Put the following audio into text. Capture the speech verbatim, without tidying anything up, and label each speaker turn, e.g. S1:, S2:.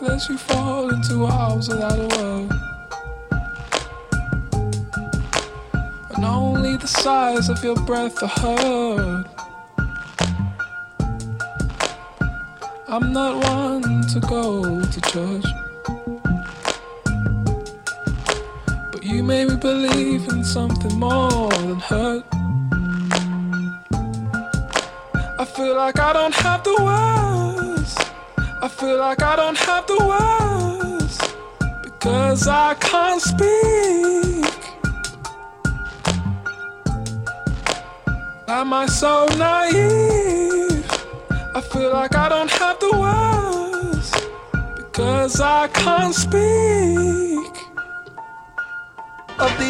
S1: as you fall into a house without a word. And only the sighs of your breath are heard. I'm not one to go to church, but you made me believe in something more than hurt. I feel like I don't have the words. I feel like I don't have the words, because I can't speak. Am I so naive? I feel like I don't have the words, because I can't speak. Of the